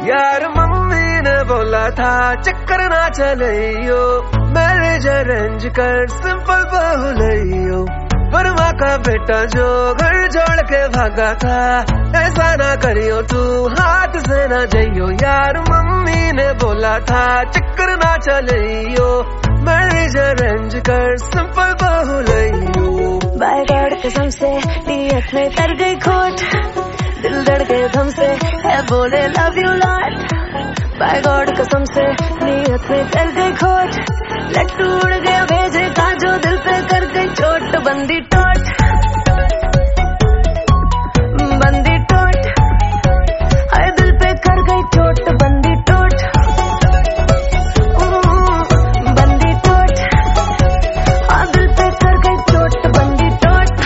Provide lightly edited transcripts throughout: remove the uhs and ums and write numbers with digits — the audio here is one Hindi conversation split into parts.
यार मम्मी ने बोला था चक्कर ना चलियो, मैरिज अरेंज कर सिंपल बहू लियो। वर्मा का बेटा जो घर छोड़ के भागा था, ऐसा ना करियो तू हाथ से ना जाइयो। यार मम्मी ने बोला था चक्कर ना चलियो, मैरिज अरेंज कर सिंपल बहू लियो। बाय गॉड कसम से नियत में कर गई खोट, दिल धड़के थम से है बोले love you lot. By god कसम से नियत में कर गई खोट, लट्टू उड़ गया भेजे का जो दिल पे कर गई चोट। बंदी टोट बंदी टोट, हर दिल पे कर गई चोट। बंदी टोट बंदी टोट, हर दिल पे कर गई चोट। बंदी टोट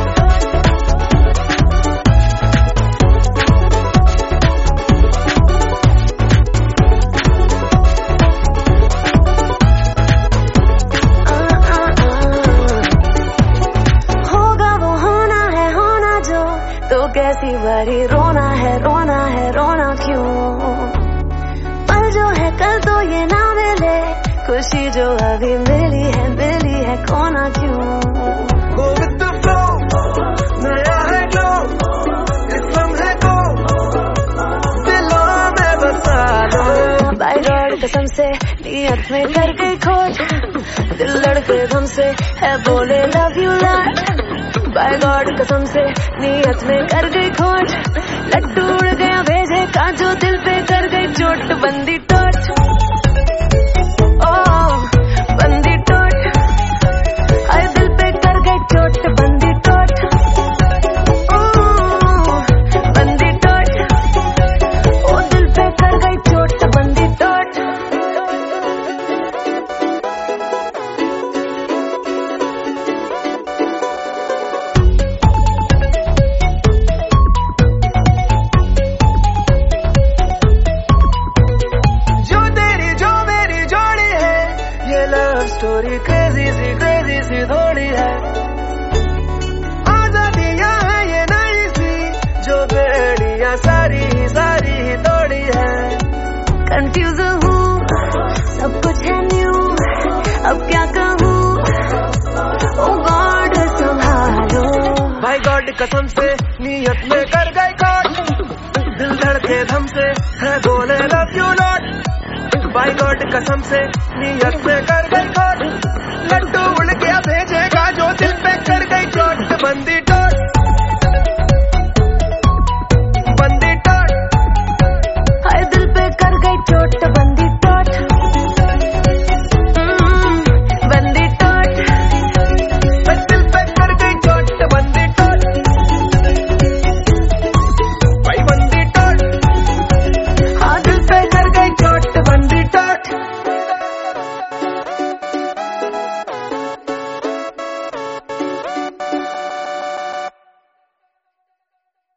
तो कैसी बारी रोना है रोना क्यों। पल जो है कल तो ये ना मिले, खुशी जो अभी मिली है खोना क्यों। Go with the flow, नया है glow, इस लम्हे को दिलों में बसा लो। बाय गॉड कसम से नियत में कर गई खोट, दिल लड़के थम से है बोले love you lot. By god कसम से नियत में कर गई खोट, लट्टू उड़ गया भेजे का जो दिल पे कर गई चोट। बंदी टोट ओ बंदी टोट, हर दिल पे कर गई चोट। बंदी टोट ओ बंदी टोट, ओ दिल पे कर गई चोट। बंदी टोट स्टोरी क्रेजी सी थोड़ी है, आजादियां है ये नई सी, जो बेड़ियां सारी ही तोड़ी है। कंफ्यूज हूँ सब कुछ है न्यू, अब क्या कहूँ ओ गॉड संभालो। भाई गॉड कसम से नियत में कर गई खोट, दिल धड़के धम से है बोले लव यू लॉट। भाई गॉड कसम से नियत में कर